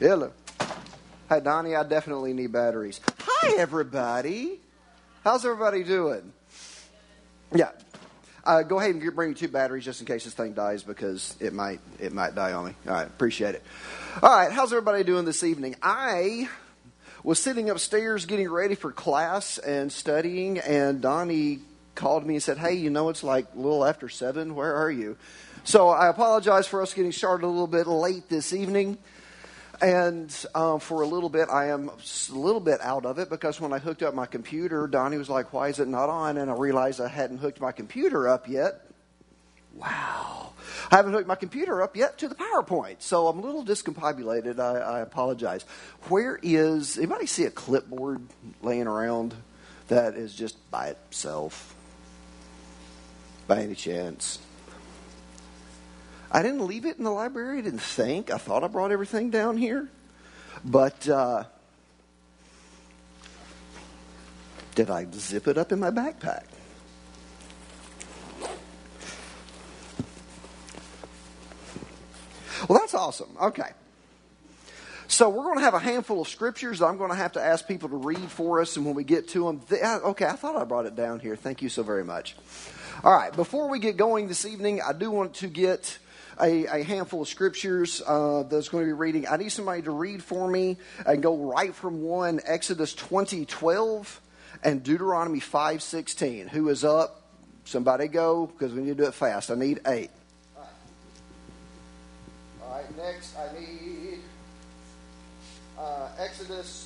Hello. Hey, Donnie, I definitely need batteries. Hi, everybody. How's everybody doing? Yeah. Go ahead and bring me 2 batteries just in case this thing dies, because it might die on me. All right, appreciate it. All right, how's everybody doing this evening? I was sitting upstairs getting ready for class and studying, and Donnie called me and said, hey, it's like a little after 7. Where are you? So I apologize for us getting started a little bit late this evening. And for a little bit, I am a little bit out of it, because when I hooked up my computer, Donnie was like, why is it not on? And I realized I hadn't hooked my computer up yet. Wow. I haven't hooked my computer up yet to the PowerPoint. So I'm a little discombobulated. I apologize. Anybody see a clipboard laying around that is just by itself? By any chance? I didn't leave it in the library. I didn't think. I thought I brought everything down here. But did I zip it up in my backpack? Well, that's awesome. Okay. So we're going to have a handful of scriptures that I'm going to have to ask people to read for us. And when we get to them, okay, I thought I brought it down here. Thank you so very much. All right. Before we get going this evening, I do want to get a handful of scriptures that's going to be reading. I need somebody to read for me and go right from one, Exodus 20:12 and Deuteronomy 5:16. Who is up? Somebody go, because we need to do it fast. I need 8. All right, next I need Exodus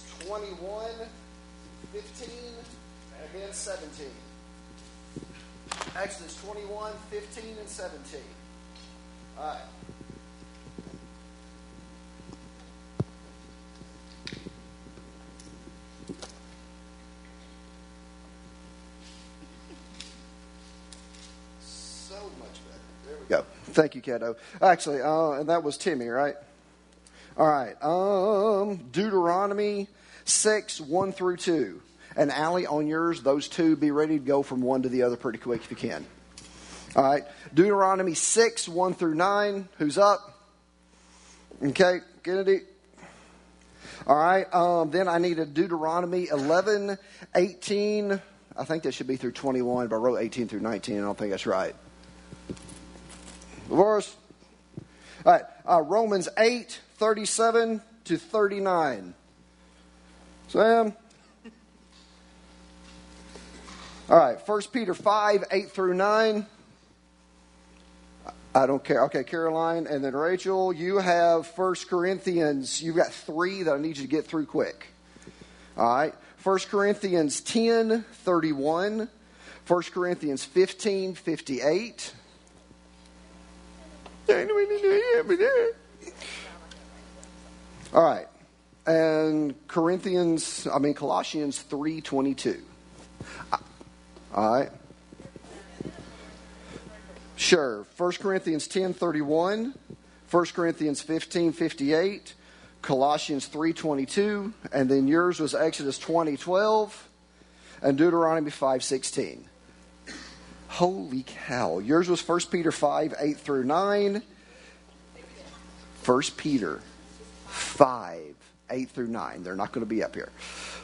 21:15 and then 17. Exodus 21:15 and 17. All right. So much better. There we go. Thank you, Cato. Actually, and that was Timmy, right? All right. Deuteronomy 6:1-2. And Allie, on yours, those 2, be ready to go from one to the other pretty quick if you can. All right, Deuteronomy 6:1-9. Who's up? Okay, Kennedy. All right, then I need a Deuteronomy 11:18. I think that should be through 21, but I wrote 18-19. I don't think that's right. Divorce. All right, Romans 8:37-39. Sam. All right, 1 Peter 5:8-9. I don't care. Okay, Caroline, and then Rachel, you have 1 Corinthians. You've got 3 that I need you to get through quick. All right. 1 Corinthians 10:31. 1 Corinthians 15:58. All right. And Colossians 3:22. All right. Sure. 1 Corinthians 10:31, 1 Corinthians 15:58, Colossians 3:22, and then yours was Exodus 20:12 and Deuteronomy 5:16. Holy cow. Yours was 1 Peter 5:8-9. 1 Peter 5:8-9. They're not going to be up here.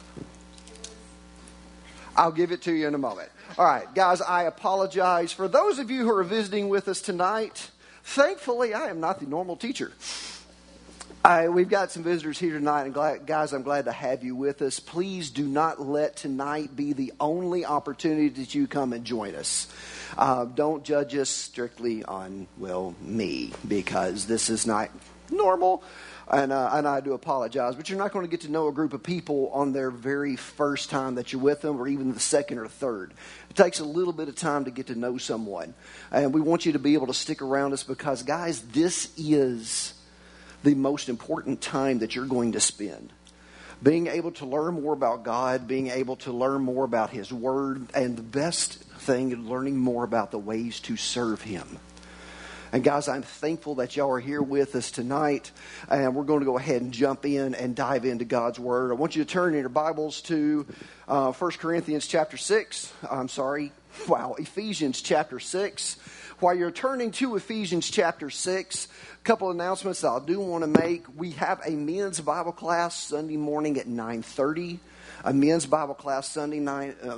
I'll give it to you in a moment. All right, guys, I apologize. For those of you who are visiting with us tonight, thankfully, I am not the normal teacher. We've got some visitors here tonight, and guys, I'm glad to have you with us. Please do not let tonight be the only opportunity that you come and join us. Don't judge us strictly on, me, because this is not normal. And I do apologize, but you're not going to get to know a group of people on their very first time that you're with them, or even the second or third. It takes a little bit of time to get to know someone. And we want you to be able to stick around us because, guys, this is the most important time that you're going to spend. Being able to learn more about God, being able to learn more about His Word, and the best thing is learning more about the ways to serve Him. And guys, I'm thankful that y'all are here with us tonight. And we're going to go ahead and jump in and dive into God's Word. I want you to turn in your Bibles to 1 Corinthians chapter 6. I'm sorry, Wow, Ephesians chapter 6. While you're turning to Ephesians chapter 6, a couple of announcements that I do want to make. We have a men's Bible class Sunday morning at 9:30. A men's Bible class Sunday morning at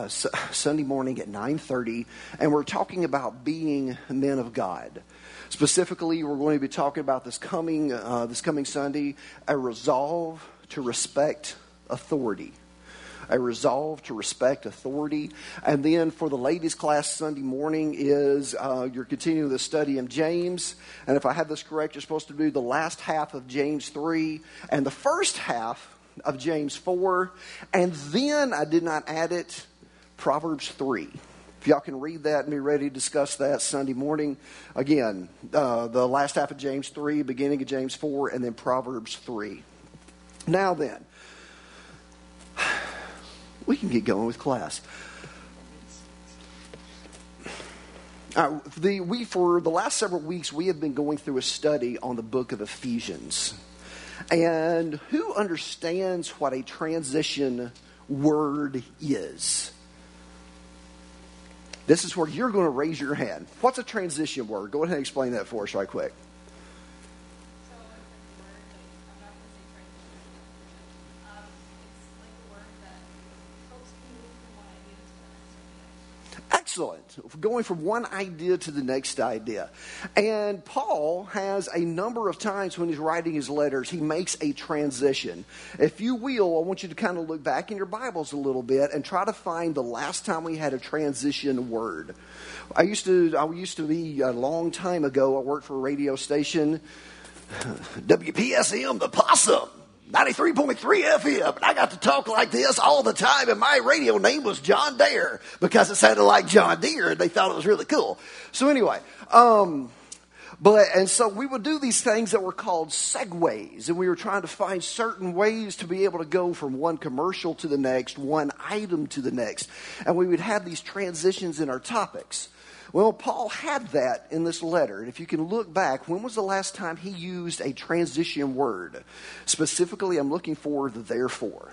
9:30. And we're talking about being men of God. Specifically, we're going to be talking about this coming Sunday, a resolve to respect authority. A resolve to respect authority. And then for the ladies' class Sunday morning is you're continuing the study of James. And if I have this correct, you're supposed to do the last half of James 3 and the first half of James 4. And then, I did not add it, Proverbs 3. If y'all can read that and be ready to discuss that Sunday morning. Again, the last half of James 3, beginning of James 4, and then Proverbs 3. Now then, we can get going with class. For the last several weeks, we have been going through a study on the book of Ephesians. And who understands what a transition word is? This is where you're going to raise your hand. What's a transition word? Go ahead and explain that for us right quick. Excellent. Going from one idea to the next idea. And Paul has a number of times when he's writing his letters, he makes a transition. If you will, I want you to kind of look back in your Bibles a little bit and try to find the last time we had a transition word. I used to be a long time ago, I worked for a radio station, WPSM, the Possum. 93.3 FM, and I got to talk like this all the time, and my radio name was John Deere because it sounded like John Deere, and they thought it was really cool. So anyway, so we would do these things that were called segues, and we were trying to find certain ways to be able to go from one commercial to the next, one item to the next, and we would have these transitions in our topics. Well, Paul had that in this letter. And if you can look back, when was the last time he used a transition word? Specifically, I'm looking for the therefore.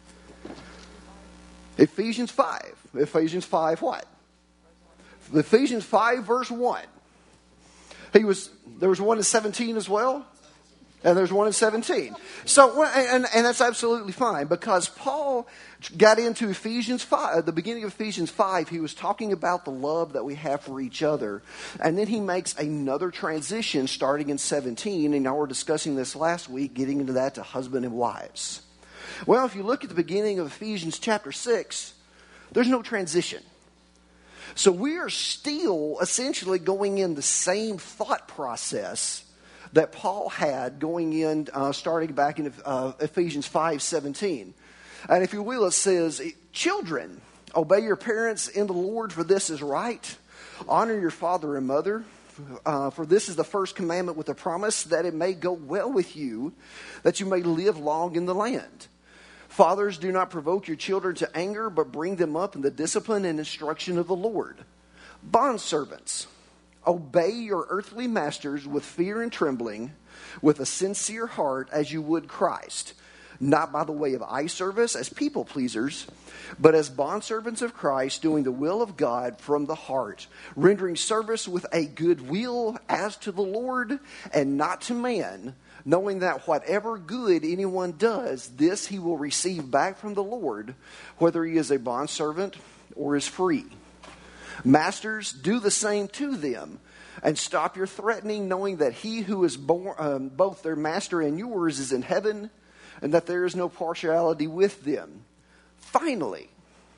Ephesians 5. Ephesians 5 what? Ephesians 5 verse 1. There was one in 17 as well? And there's one in 17. So, and that's absolutely fine because Paul got into Ephesians 5, at the beginning of Ephesians 5, he was talking about the love that we have for each other. And then he makes another transition starting in 17. And now we're discussing this last week, getting into that to husband and wives. Well, if you look at the beginning of Ephesians chapter 6, there's no transition. So we are still essentially going in the same thought process that Paul had going in, starting back in Ephesians 5:17. And if you will, it says, children, obey your parents in the Lord, for this is right. Honor your father and mother, for this is the first commandment with a promise that it may go well with you, that you may live long in the land. Fathers, do not provoke your children to anger, but bring them up in the discipline and instruction of the Lord. Bondservants, obey your earthly masters with fear and trembling, with a sincere heart as you would Christ, not by the way of eye service as people pleasers, but as bondservants of Christ, doing the will of God from the heart, rendering service with a good will as to the Lord and not to man, knowing that whatever good anyone does, this he will receive back from the Lord, whether he is a bondservant or is free. Masters, do the same to them, and stop your threatening, knowing that he who is born, both their master and yours is in heaven, and that there is no partiality with them. Finally,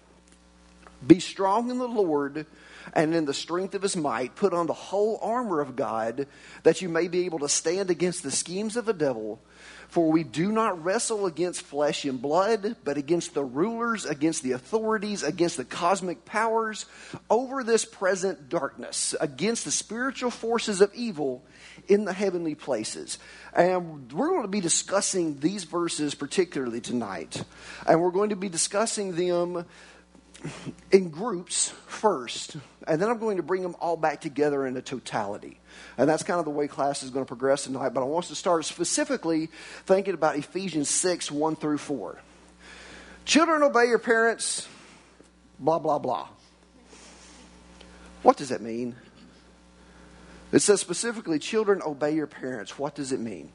be strong in the Lord and in the strength of his might. Put on the whole armor of God, that you may be able to stand against the schemes of the devil. For we do not wrestle against flesh and blood, but against the rulers, against the authorities, against the cosmic powers, over this present darkness, against the spiritual forces of evil in the heavenly places. And we're going to be discussing these verses particularly tonight. And we're going to be discussing them in groups first, and then I'm going to bring them all back together in a totality. And that's kind of the way class is going to progress tonight. But I want us to start specifically thinking about Ephesians 6, 1 through 4. Children, obey your parents, blah, blah, blah. What does that mean? It says specifically, children, obey your parents. What does it mean?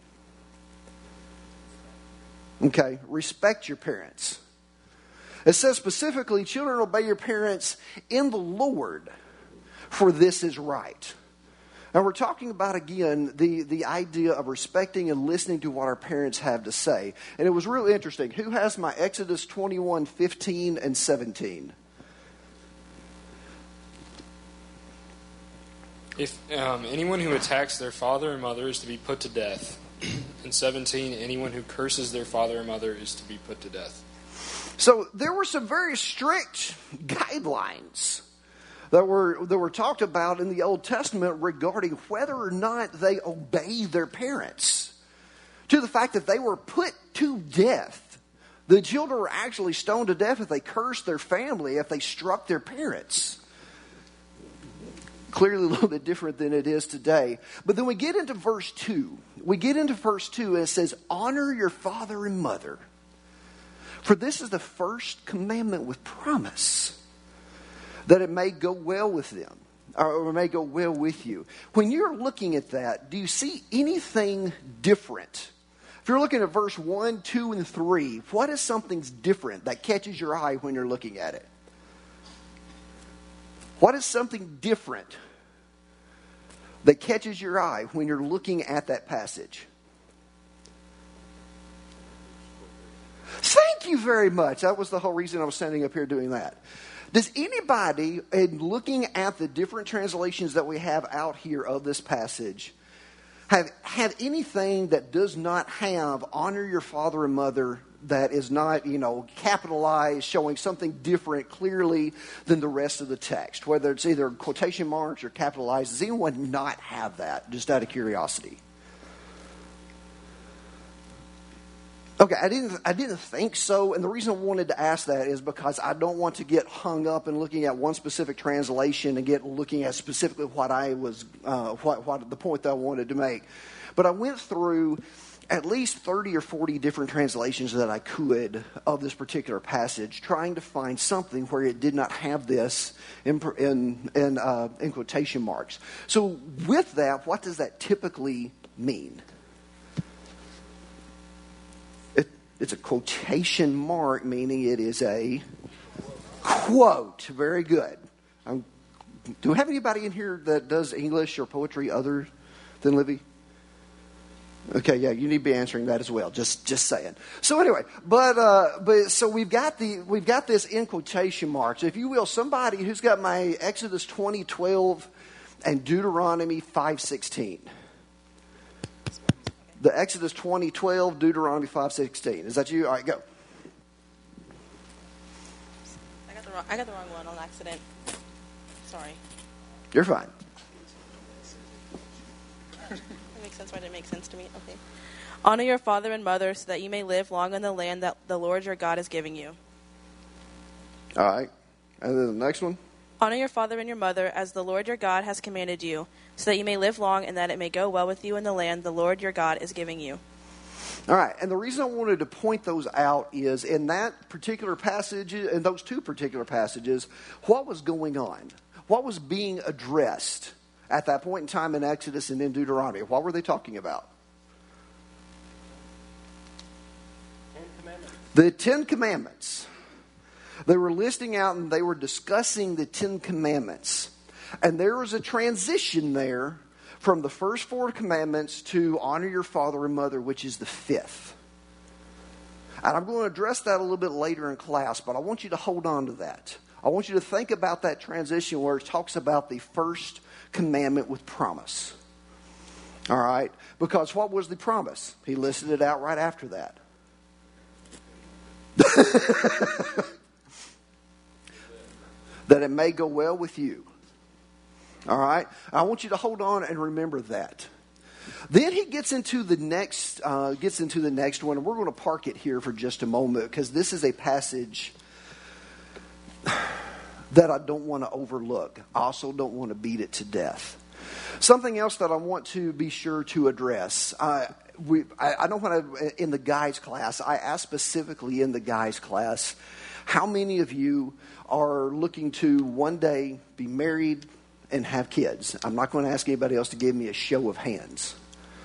Okay, respect your parents. It says specifically, children, obey your parents in the Lord, for this is right. And we're talking about, again, the idea of respecting and listening to what our parents have to say. And it was really interesting. Who has my Exodus 21:15 and 17? If anyone who attacks their father or mother is to be put to death. And 17, anyone who curses their father or mother is to be put to death. So there were some very strict guidelines that were talked about in the Old Testament regarding whether or not they obey their parents. To the fact that they were put to death. The children were actually stoned to death if they cursed their family, if they struck their parents. Clearly a little bit different than it is today. But then we get into verse 2. We get into verse 2 and it says, honor your father and mother. For this is the first commandment with promise, that it may go well with them, or it may go well with you. When you're looking at that, do you see anything different? If you're looking at verse 1, 2, and 3, what is something different that catches your eye when you're looking at it? What is something different that catches your eye when you're looking at that passage? Thank you very much. That was the whole reason I was standing up here doing that. Does anybody, in looking at the different translations that we have out here of this passage, have anything that does not have honor your father and mother, that is not, capitalized, showing something different clearly than the rest of the text? Whether it's either quotation marks or capitalized. Does anyone not have that, just out of curiosity? Okay, I didn't think so, and the reason I wanted to ask that is because I don't want to get hung up in looking at one specific translation and looking at specifically what I was, what the point that I wanted to make. But I went through at least 30 or 40 different translations that I could of this particular passage, trying to find something where it did not have this in quotation marks. So with that, what does that typically mean? It's a quotation mark, meaning it is a quote. Very good. Do we have anybody in here that does English or poetry other than Libby? Okay, yeah, you need to be answering that as well. Just saying. So anyway, but so we've got this in quotation marks. If you will, somebody who's got my Exodus 20:12 and Deuteronomy 5:16. The Exodus 20:12, Deuteronomy 5:16. Is that you? All right, go. I got the wrong one on accident. Sorry. You're fine. That makes sense. Why did it make sense to me? Okay. Honor your father and mother so that you may live long in the land that the Lord your God is giving you. All right. And then the next one. Honor your father and your mother as the Lord your God has commanded you, so that you may live long and that it may go well with you in the land the Lord your God is giving you. All right, and the reason I wanted to point those out is in that particular passage, in those two particular passages, what was going on? What was being addressed at that point in time in Exodus and in Deuteronomy? What were they talking about? The Ten Commandments. They were listing out and they were discussing the Ten Commandments. And there was a transition there from the first four commandments to honor your father and mother, which is the fifth. And I'm going to address that a little bit later in class, but I want you to hold on to that. I want you to think about that transition where it talks about the first commandment with promise. All right? Because what was the promise? He listed it out right after that. That it may go well with you. All right? I want you to hold on and remember that. Then he gets into the next one, and we're going to park it here for just a moment because this is a passage that I don't want to overlook. I also don't want to beat it to death. Something else that I want to be sure to address. I know when in the guys class, I asked specifically in the guys class, how many of you are looking to one day be married, and have kids. I'm not going to ask anybody else to give me a show of hands.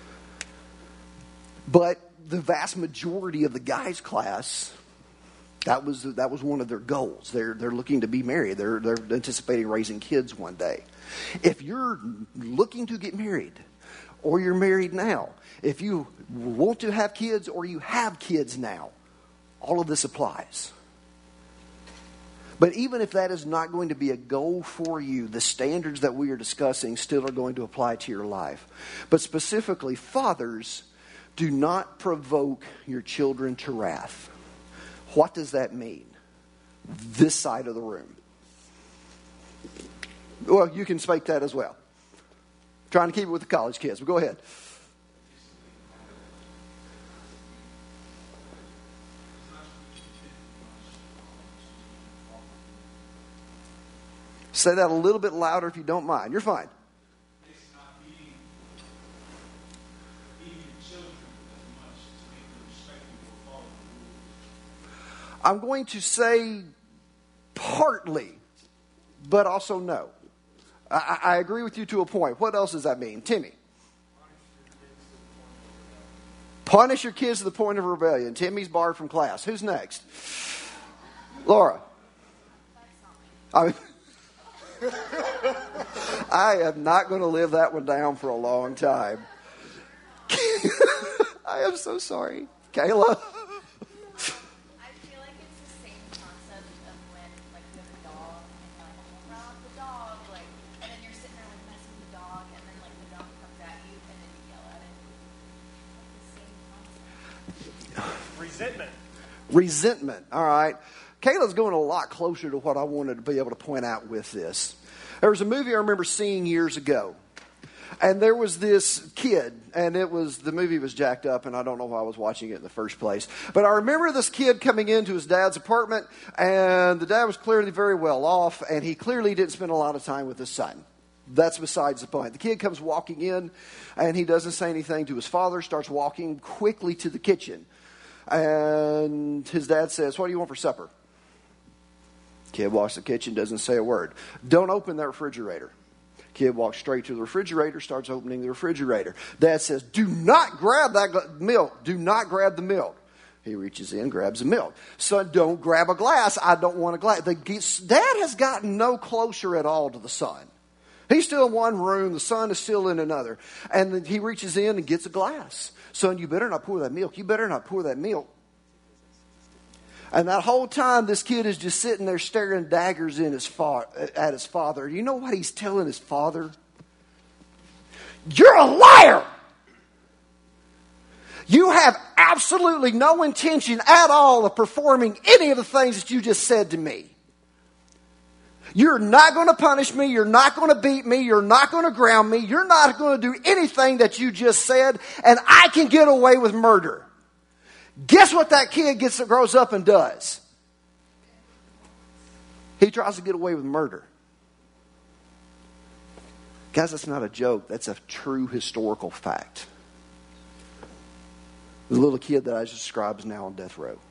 But the vast majority of the guys' class, that was one of their goals. They're looking to be married. They're anticipating raising kids one day. If you're looking to get married, or you're married now, if you want to have kids or you have kids now, all of this applies. But even if that is not going to be a goal for you, the standards that we are discussing still are going to apply to your life. But specifically, fathers, do not provoke your children to wrath. What does that mean? This side of the room. Well, you can speak that as well. Trying to keep it with the college kids, but go ahead. Say that a little bit louder if you don't mind. You're fine. I'm going to say partly, but also no. I agree with you to a point. What else does that mean? Timmy. Punish your kids to the point of rebellion. Timmy's barred from class. Who's next? Laura. I am not going to live that one down for a long time. I am so sorry. Kayla. Resentment. All right. Kayla's going a lot closer to what I wanted to be able to point out with this. There was a movie I remember seeing years ago. And there was this kid, and the movie was jacked up, and I don't know why I was watching it in the first place. But I remember this kid coming into his dad's apartment, and the dad was clearly very well off, and he clearly didn't spend a lot of time with his son. That's besides the point. The kid comes walking in, and he doesn't say anything to his father, starts walking quickly to the kitchen. And his dad says, "What do you want for supper?" Kid walks to the kitchen, doesn't say a word. "Don't open that refrigerator." Kid walks straight to the refrigerator, starts opening the refrigerator. Dad says, "Do not grab that milk. Do not grab the milk." He reaches in, grabs the milk. "Son, don't grab a glass. I don't want a glass." Dad has gotten no closer at all to the son. He's still in one room. The son is still in another. And then he reaches in and gets a glass. "Son, you better not pour that milk. You better not pour that milk." And that whole time, this kid is just sitting there staring daggers at his father. You know what he's telling his father? "You're a liar! You have absolutely no intention at all of performing any of the things that you just said to me. You're not going to punish me. You're not going to beat me. You're not going to ground me. You're not going to do anything that you just said, and I can get away with murder." Guess what that kid grows up and does? He tries to get away with murder. Guys, that's not a joke. That's a true historical fact. The little kid that I just described is now on death row.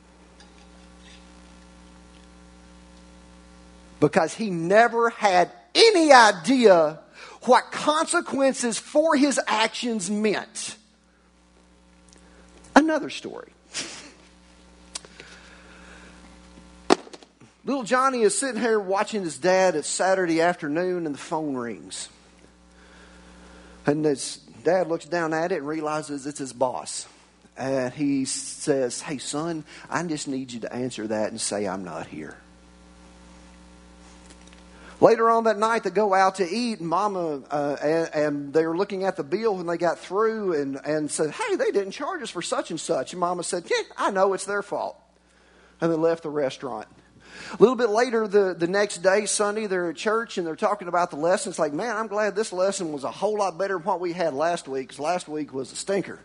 Because he never had any idea what consequences for his actions meant. Another story. Little Johnny is sitting here watching his dad. It's Saturday afternoon and the phone rings. And his dad looks down at it and realizes it's his boss. And he says, "Hey son, I just need you to answer that and say I'm not here." Later on that night, they go out to eat, and Mama, and they were looking at the bill when they got through and said, "Hey, they didn't charge us for such and such." And Mama said, "Yeah, I know, it's their fault." And they left the restaurant. A little bit later, the next day, Sunday, they're at church, and they're talking about the lesson. It's like, "Man, I'm glad this lesson was a whole lot better than what we had last week, because last week was a stinker."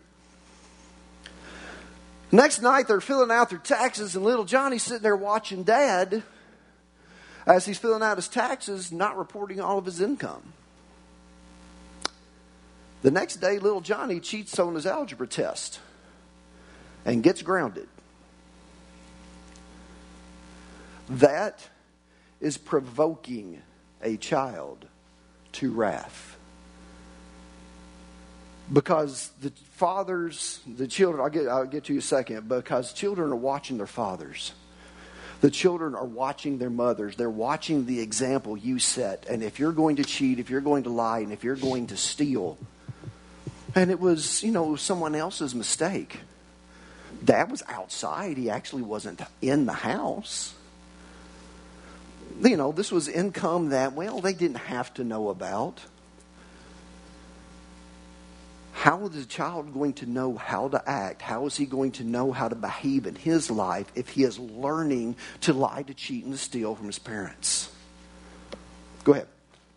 Next night, they're filling out their taxes, and little Johnny's sitting there watching Dad as he's filling out his taxes, not reporting all of his income. The next day, little Johnny cheats on his algebra test and gets grounded. That is provoking a child to wrath. Because the fathers, the children, I'll get to you in a second, because children are watching their fathers. The children are watching their mothers. They're watching the example you set. And if you're going to cheat, if you're going to lie, and if you're going to steal, and it was, someone else's mistake. Dad was outside. He actually wasn't in the house. This was income that, they didn't have to know about. How is the child going to know how to act? How is he going to know how to behave in his life if he is learning to lie, to cheat, and to steal from his parents? Go ahead.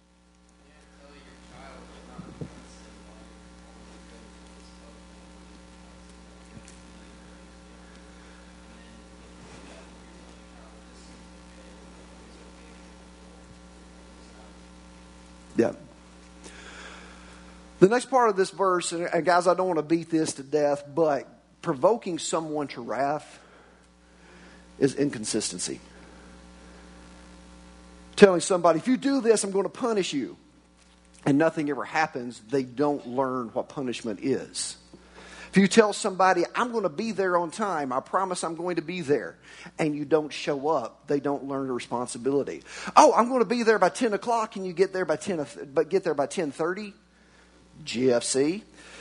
Yeah. The next part of this verse, and guys, I don't want to beat this to death, but provoking someone to wrath is inconsistency. Telling somebody, if you do this, I'm going to punish you, and nothing ever happens, they don't learn what punishment is. If you tell somebody, I'm going to be there on time, I promise I'm going to be there, and you don't show up, they don't learn the responsibility. Oh, I'm going to be there by 10 o'clock, and you get there by 10:30. GFC.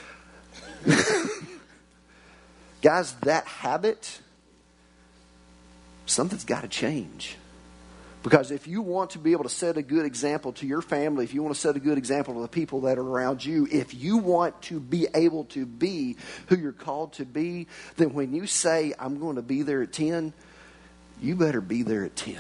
Guys, that habit, something's got to change. Because if you want to be able to set a good example to your family, if you want to set a good example to the people that are around you, if you want to be able to be who you're called to be, then when you say, I'm going to be there at 10, you better be there at 10.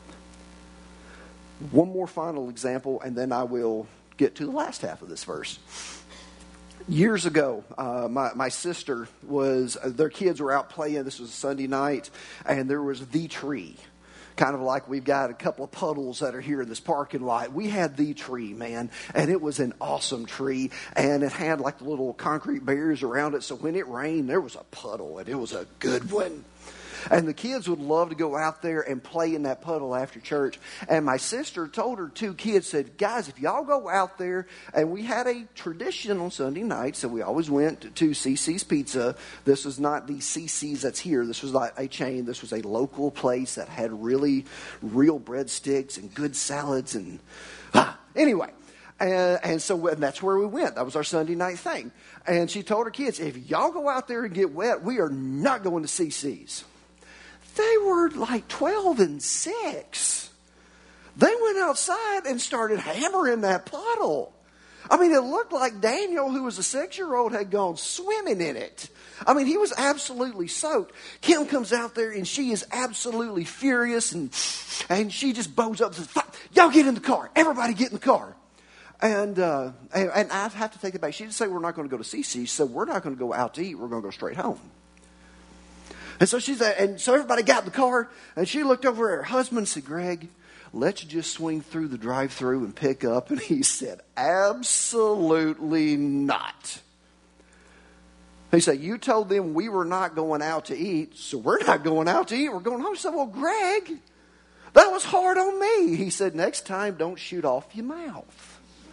One more final example, and then I will get to the last half of this verse. Years ago, my sister their kids were out playing. This was a Sunday night, and there was the tree. Kind of like we've got a couple of puddles that are here in this parking lot. We had the tree, man, and it was an awesome tree, and it had like the little concrete barriers around it, so when it rained, there was a puddle, and it was a good one. And the kids would love to go out there and play in that puddle after church. And my sister told her two kids, said, guys, if y'all go out there, and we had a tradition on Sunday night, so we always went to CC's Pizza. This was not the CC's that's here. This was not a chain. This was a local place that had really real breadsticks and good salads. And anyway. And so that's where we went. That was our Sunday night thing. And she told her kids, if y'all go out there and get wet, we are not going to CC's. They were like 12 and 6. They went outside and started hammering that puddle. I mean, it looked like Daniel, who was a 6-year-old, had gone swimming in it. I mean, he was absolutely soaked. Kim comes out there, and she is absolutely furious, and she just bows up and says, y'all get in the car. Everybody get in the car. And I have to take it back. She didn't say we're not going to go to CC's, so we're not going to go out to eat. We're going to go straight home. And so so everybody got in the car, and she looked over at her husband and said, Greg, let's just swing through the drive-thru and pick up. And he said, absolutely not. He said, you told them we were not going out to eat, so we're not going out to eat. We're going home. He said, well, Greg, that was hard on me. He said, next time, don't shoot off your mouth.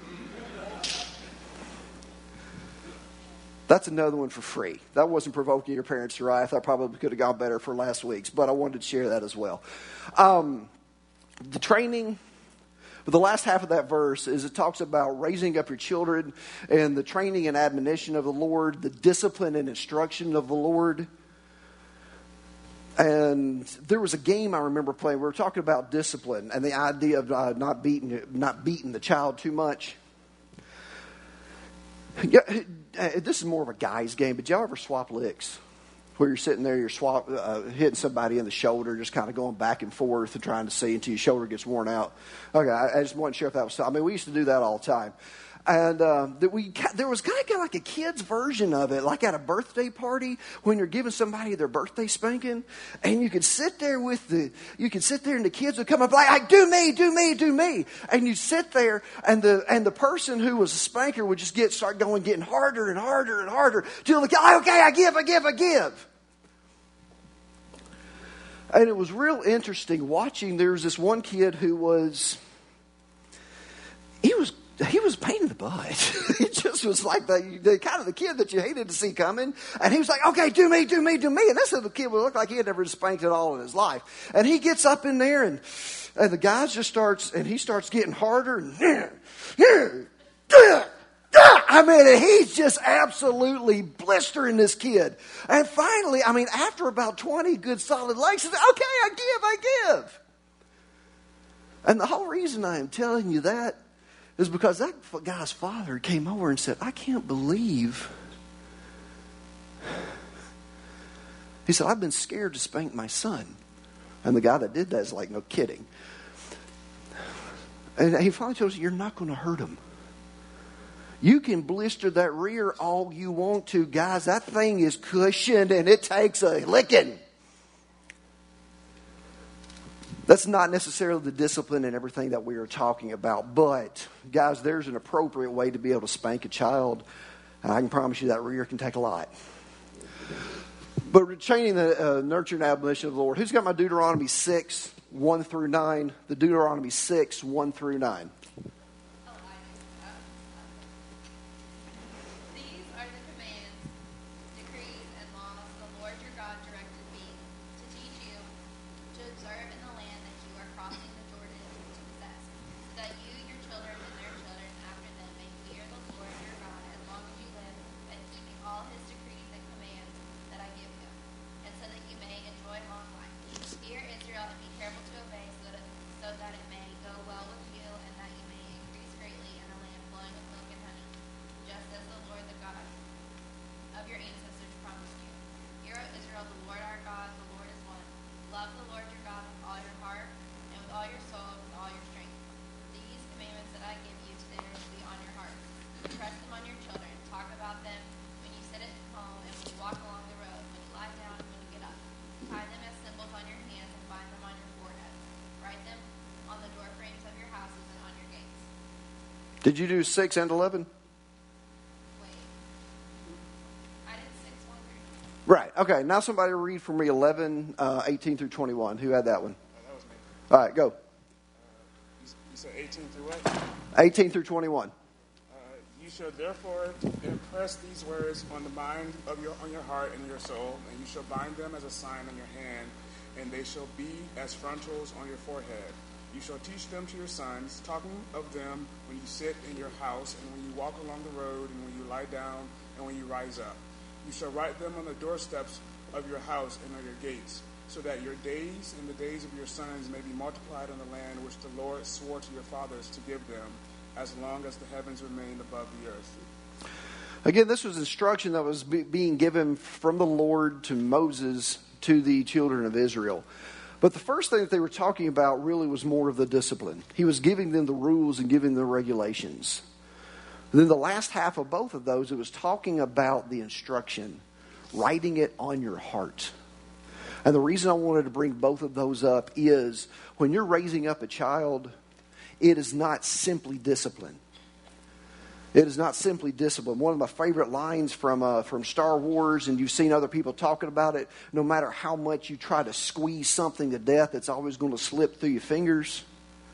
That's another one for free. That wasn't provoking your parents to wrath. I probably could have gone better for last week's, but I wanted to share that as well. The training, the last half of that verse is it talks about raising up your children and the training and admonition of the Lord, the discipline and instruction of the Lord. And there was a game I remember playing. We were talking about discipline and the idea of not beating the child too much. Yeah, this is more of a guy's game, but y'all ever swap licks? Where you're sitting there, you're hitting somebody in the shoulder, just kind of going back and forth and trying to see until your shoulder gets worn out. Okay, I just wasn't sure if that was... I mean, we used to do that all the time. And there was kind of like a kid's version of it, like at a birthday party when you're giving somebody their birthday spanking, and you could sit there and the kids would come up like, do me, and you sit there, and the person who was a spanker would just start getting harder and harder and harder till the kid, okay, I give. And it was real interesting watching. There was this one kid who was he was a pain in the butt. He just was like the kind of the kid that you hated to see coming. And he was like, okay, do me. And that's what the kid would look like. He had never spanked at all in his life. And he gets up in there and the guy just starts getting harder. And he's just absolutely blistering this kid. And finally, after about 20 good solid legs, he said, okay, I give. And the whole reason I am telling you that is because that guy's father came over and said, I can't believe. He said, I've been scared to spank my son. And the guy that did that is like, no kidding. And he finally told us, you're not going to hurt him. You can blister that rear all you want to, guys. That thing is cushioned and it takes a licking. That's not necessarily the discipline and everything that we are talking about. But, guys, there's an appropriate way to be able to spank a child. And I can promise you that rear can take a lot. But retaining the nurture and admonition of the Lord. Who's got my Deuteronomy 6, 1 through 9? The Deuteronomy 6, 1 through 9. Did you do 6 and 11? Wait. I did 6, 1 through 9. Right. Okay. Now somebody read for me 11, 18 through 21. Who had that one? That was me. All right, go. You said 18 through what? 18 through 21. You shall therefore impress these words on the mind of on your heart and your soul, and you shall bind them as a sign on your hand, and they shall be as frontals on your forehead. You shall teach them to your sons, talking of them when you sit in your house, and when you walk along the road, and when you lie down, and when you rise up. You shall write them on the doorsteps of your house and on your gates, so that your days and the days of your sons may be multiplied on the land which the Lord swore to your fathers to give them, as long as the heavens remain above the earth. Again, this was instruction that was being given from the Lord to Moses to the children of Israel. But the first thing that they were talking about really was more of the discipline. He was giving them the rules and giving them the regulations. And then the last half of both of those, it was talking about the instruction, writing it on your heart. And the reason I wanted to bring both of those up is when you're raising up a child, it is not simply discipline. It is not simply discipline. One of my favorite lines from Star Wars, and you've seen other people talking about it, no matter how much you try to squeeze something to death, it's always going to slip through your fingers.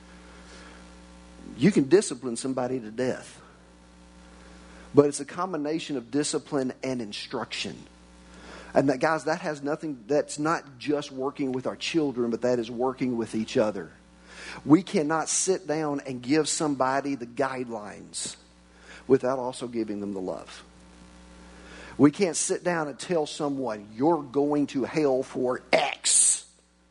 You can discipline somebody to death. But it's a combination of discipline and instruction. And that, guys, that has nothing, that's not just working with our children, but that is working with each other. We cannot sit down and give somebody the guidelines without also giving them the love. We can't sit down and tell someone, you're going to hell for X,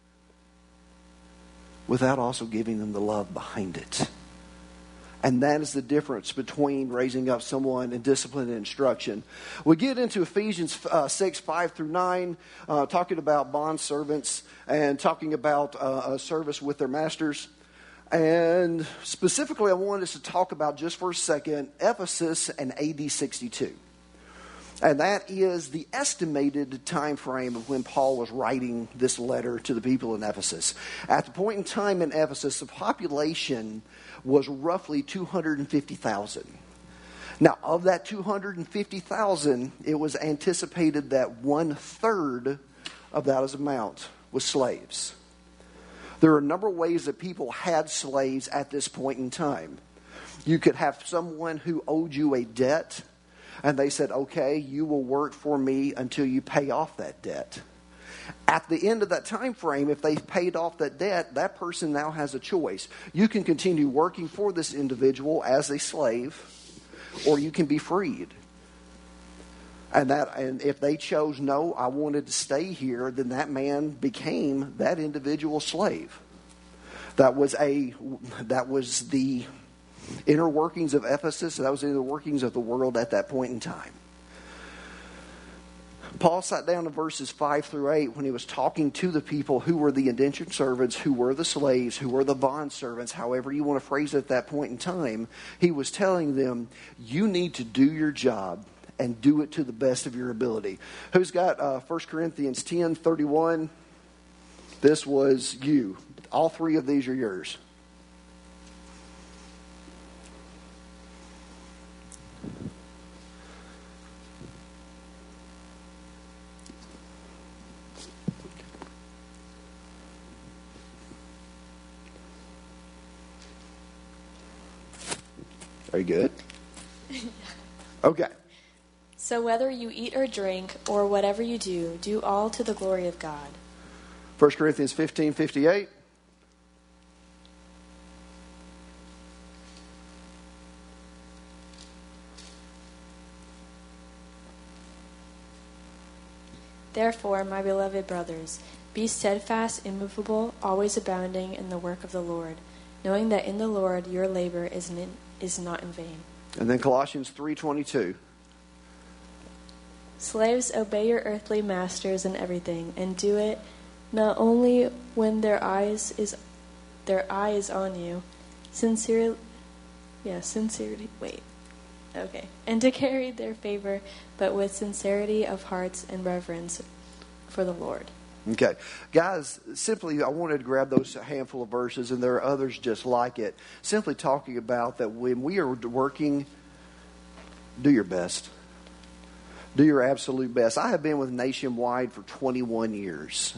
without also giving them the love behind it. And that is the difference between raising up someone in discipline and instruction. We get into Ephesians 6, 5 through 9, talking about bondservants and talking about a service with their masters. And specifically, I wanted us to talk about, just for a second, Ephesus and AD 62. And that is the estimated time frame of when Paul was writing this letter to the people in Ephesus. At the point in time in Ephesus, the population was roughly 250,000. Now, of that 250,000, it was anticipated that 1/3 of that amount was slaves. There are a number of ways that people had slaves at this point in time. You could have someone who owed you a debt, and they said, okay, you will work for me until you pay off that debt. At the end of that time frame, if they've paid off that debt, that person now has a choice. You can continue working for this individual as a slave, or you can be freed. And if they chose, no, I wanted to stay here, then that man became that individual slave. That was the inner workings of Ephesus. That was the inner workings of the world at that point in time. Paul sat down in verses 5 through 8 when he was talking to the people who were the indentured servants, who were the slaves, who were the bond servants, however you want to phrase it at that point in time. He was telling them, you need to do your job and do it to the best of your ability. Who's got 1 Corinthians 10:31? This was you. All three of these are yours. Very good. Okay. So whether you eat or drink, or whatever you do, do all to the glory of God. 1 Corinthians 15:58. Therefore, my beloved brothers, be steadfast, immovable, always abounding in the work of the Lord, knowing that in the Lord your labor is not in vain. And then Colossians 3:22. Slaves, obey your earthly masters in everything, and do it not only when their eye is on you, and to carry their favor, but with sincerity of hearts and reverence for the Lord. Okay. Guys, simply, I wanted to grab those handful of verses, and there are others just like it. Simply talking about that when we are working, do your best. Do your absolute best. I have been with Nationwide for 21 years.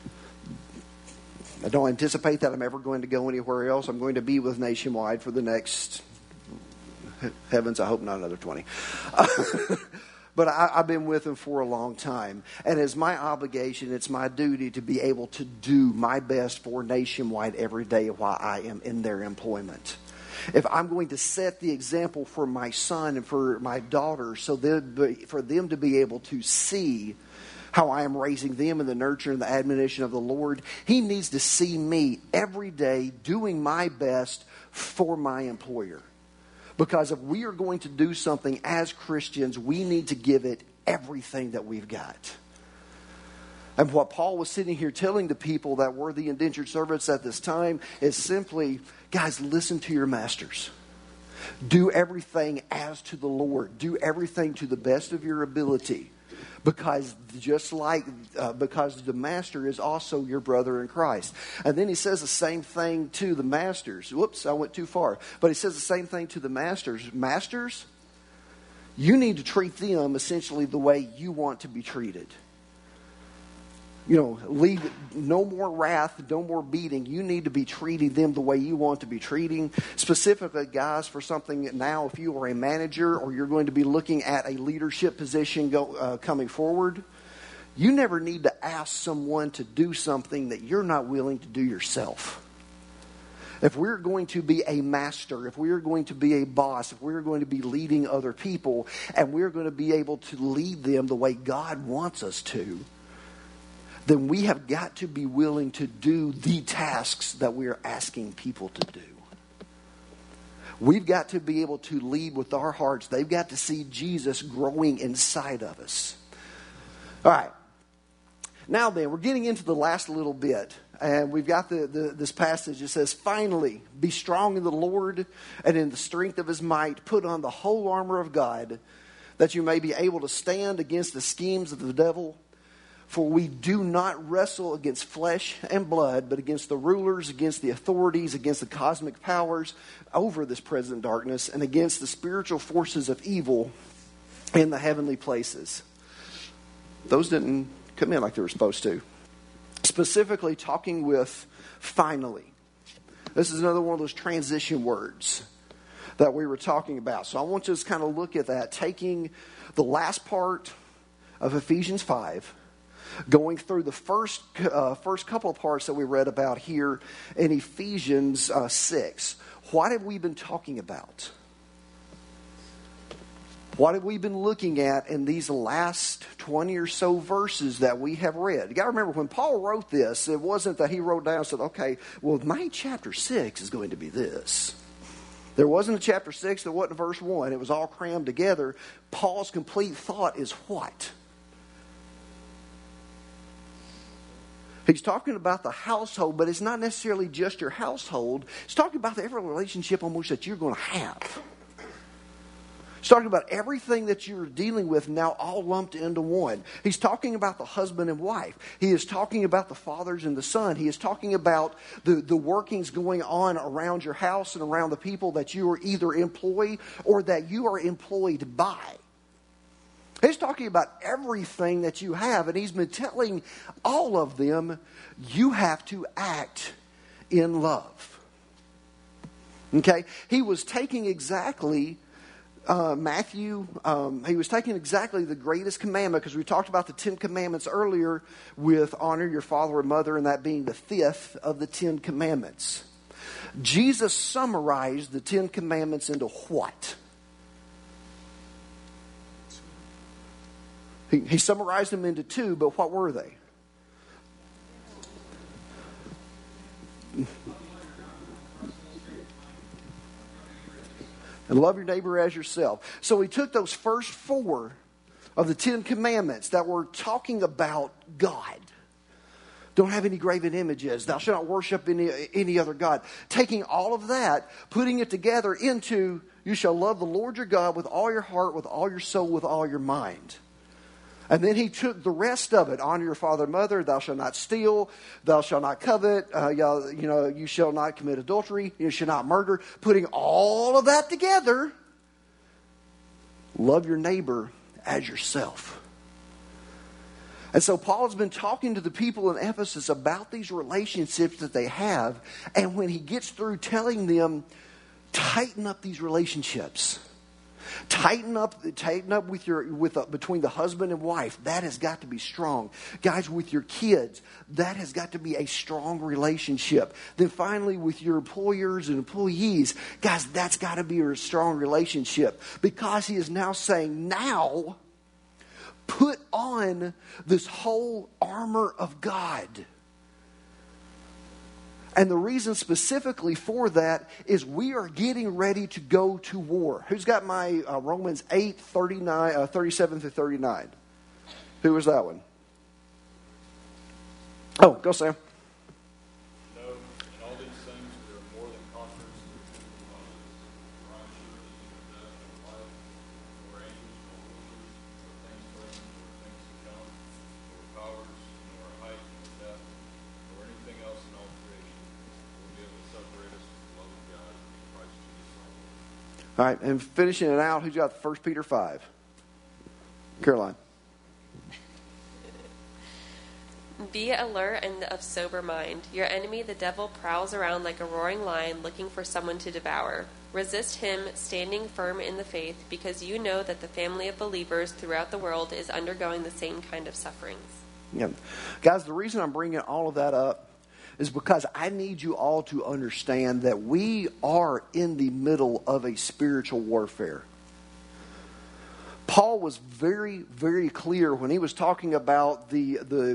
I don't anticipate that I'm ever going to go anywhere else. I'm going to be with Nationwide for the next, heavens, I hope not another 20. But I've been with them for a long time. And it's my obligation, it's my duty to be able to do my best for Nationwide every day while I am in their employment. If I'm going to set the example for my son and for my daughter for them to be able to see how I am raising them in the nurture and the admonition of the Lord, He needs to see me every day doing my best for my employer. Because if we are going to do something as Christians, we need to give it everything that we've got. And what Paul was sitting here telling the people that were the indentured servants at this time is simply, guys, listen to your masters. Do everything as to the Lord. Do everything to the best of your ability. Because because the master is also your brother in Christ. And then he says the same thing to the masters. Whoops, I went too far. But he says the same thing to the masters. Masters, you need to treat them essentially the way you want to be treated. Leave no more wrath, no more beating. You need to be treating them the way you want to be treating. Specifically, guys, for something now, if you are a manager or you're going to be looking at a leadership position coming forward, you never need to ask someone to do something that you're not willing to do yourself. If we're going to be a master, if we're going to be a boss, if we're going to be leading other people, and we're going to be able to lead them the way God wants us to, then we have got to be willing to do the tasks that we are asking people to do. We've got to be able to lead with our hearts. They've got to see Jesus growing inside of us. All right. Now then, we're getting into the last little bit. And we've got this passage. It says, finally, be strong in the Lord and in the strength of His might. Put on the whole armor of God, that you may be able to stand against the schemes of the devil. For we do not wrestle against flesh and blood, but against the rulers, against the authorities, against the cosmic powers over this present darkness, and against the spiritual forces of evil in the heavenly places. Those didn't come in like they were supposed to. Specifically talking with finally. This is another one of those transition words. that we were talking about. So I want to just kind of look at that, taking the last part of Ephesians 5, going through the first couple of parts that we read about here in Ephesians 6. What have we been talking about? What have we been looking at in these last 20 or so verses that we have read? You got to remember, when Paul wrote this, it wasn't that he wrote down and said, okay, well, my chapter 6 is going to be this. There wasn't a chapter 6, there wasn't a verse 1. It was all crammed together. Paul's complete thought is what? He's talking about the household, but it's not necessarily just your household. He's talking about every relationship almost that you're going to have. He's talking about everything that you're dealing with now all lumped into one. He's talking about the husband and wife. He is talking about the fathers and the son. He is talking about the workings going on around your house and around the people that you are either employ or that you are employed by. He's talking about everything that you have, and he's been telling all of them, you have to act in love. Okay? He was taking exactly Matthew, he was taking exactly the greatest commandment, because we talked about the 10 commandments earlier with honor your father and mother, and that being the 5th of the 10 commandments. Jesus summarized the 10 commandments into what? He summarized them into 2, but what were they? And love your neighbor as yourself. So he took those first 4 of the 10 commandments that were talking about God. Don't have any graven images. Thou shalt not worship any other God. Taking all of that, putting it together into, you shall love the Lord your God with all your heart, with all your soul, with all your mind. And then he took the rest of it. Honor your father and mother. Thou shalt not steal. Thou shalt not covet. You shall not commit adultery. You shall not murder. Putting all of that together, love your neighbor as yourself. And so Paul's been talking to the people in Ephesus about these relationships that they have. And when he gets through telling them, tighten up these relationships. Tighten up between the husband and wife. That has got to be strong. Guys, with your kids, that has got to be a strong relationship. Then finally, with your employers and employees, guys, that's got to be a strong relationship. Because he is now saying, now, put on this whole armor of God. And the reason specifically for that is we are getting ready to go to war. Who's got my Romans 8, 37 through 39? Who was that one? Oh, go Sam. No, in all these things we are more than conquerors through him who loved us. For I am sure that neither death nor life, nor angels, nor rulers, nor things present, nor things to come, nor powers, nor height, nor depth, nor anything else in all creation will be able to separate us from the love of God in Christ Jesus our Lord. All right, and finishing it out, who's got 1 Peter 5? Caroline. Be alert and of sober mind. Your enemy, the devil, prowls around like a roaring lion looking for someone to devour. Resist him, standing firm in the faith, because you know that the family of believers throughout the world is undergoing the same kind of sufferings. Yeah. Guys, the reason I'm bringing all of that up is because I need you all to understand that we are in the middle of a spiritual warfare. Paul was very, very clear when he was talking about to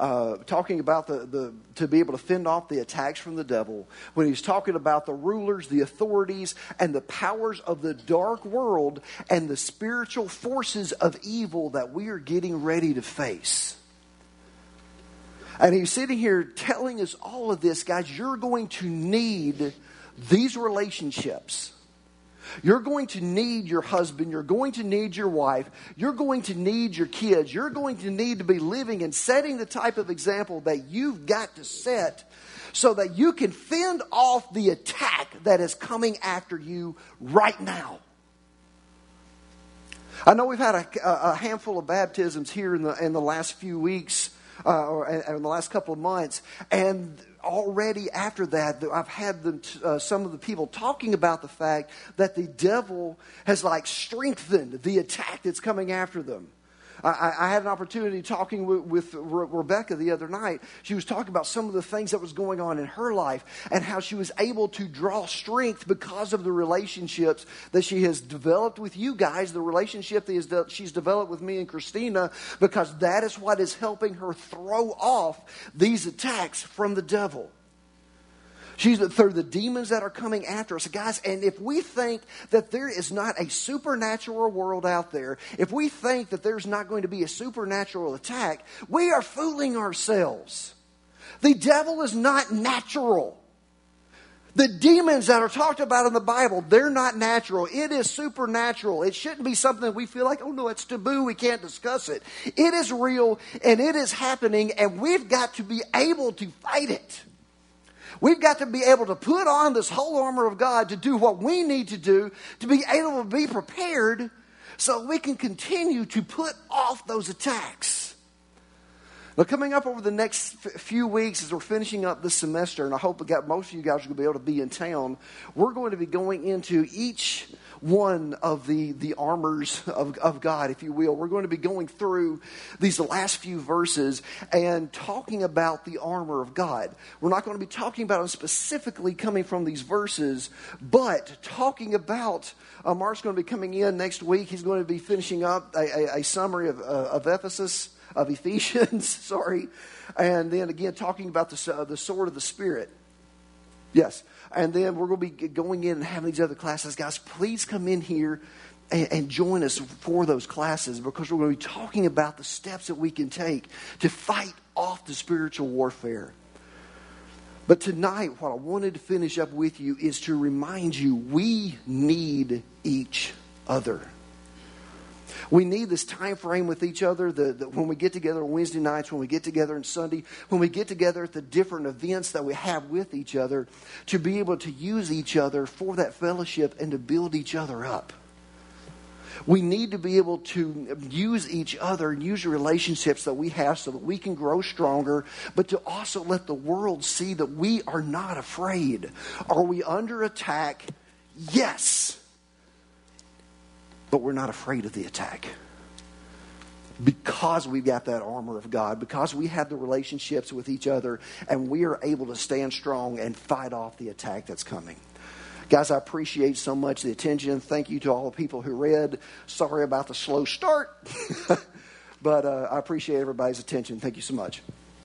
be able to fend off the attacks from the devil. When he's talking about the rulers, the authorities, and the powers of the dark world and the spiritual forces of evil that we are getting ready to face. And he's sitting here telling us all of this, guys. You're going to need these relationships. You're going to need your husband. You're going to need your wife. You're going to need your kids. You're going to need to be living and setting the type of example that you've got to set so that you can fend off the attack that is coming after you right now. I know we've had a handful of baptisms here in the last few weeks in the last couple of months. And already after that, I've had some of the people talking about the fact that the devil has like strengthened the attack that's coming after them. I had an opportunity talking with Rebecca the other night. She was talking about some of the things that was going on in her life and how she was able to draw strength because of the relationships that she has developed with you guys, the relationship that she's developed with me and Christina, because that is what is helping her throw off these attacks from the devil. She's through the demons that are coming after us. Guys, and if we think that there is not a supernatural world out there, if we think that there's not going to be a supernatural attack, we are fooling ourselves. The devil is not natural. The demons that are talked about in the Bible, they're not natural. It is supernatural. It shouldn't be something that we feel like, oh no, it's taboo, we can't discuss it. It is real and it is happening, and we've got to be able to fight it. We've got to be able to put on this whole armor of God to do what we need to do, to be able to be prepared so we can continue to put off those attacks. Now, coming up over the next few weeks as we're finishing up this semester, and I hope most of you guys are going to be able to be in town, we're going to be going into each one of the armors of God, if you will. We're going to be going through these last few verses and talking about the armor of God. We're not going to be talking about them specifically coming from these verses, but talking about, Mark's going to be coming in next week. He's going to be finishing up a summary of Ephesians, sorry. And then again, talking about the sword of the Spirit. Yes. And then we're going to be going in and having these other classes. Guys, please come in here and join us for those classes, because we're going to be talking about the steps that we can take to fight off the spiritual warfare. But tonight, what I wanted to finish up with you is to remind you we need each other. We need this time frame with each other. When we get together on Wednesday nights, when we get together on Sunday, when we get together at the different events that we have with each other, to be able to use each other for that fellowship and to build each other up. We need to be able to use each other and use the relationships that we have so that we can grow stronger, but to also let the world see that we are not afraid. Are we under attack? Yes. But we're not afraid of the attack. Because we've got that armor of God, because we have the relationships with each other, and we are able to stand strong and fight off the attack that's coming. Guys, I appreciate so much the attention. Thank you to all the people who read. Sorry about the slow start. But I appreciate everybody's attention. Thank you so much.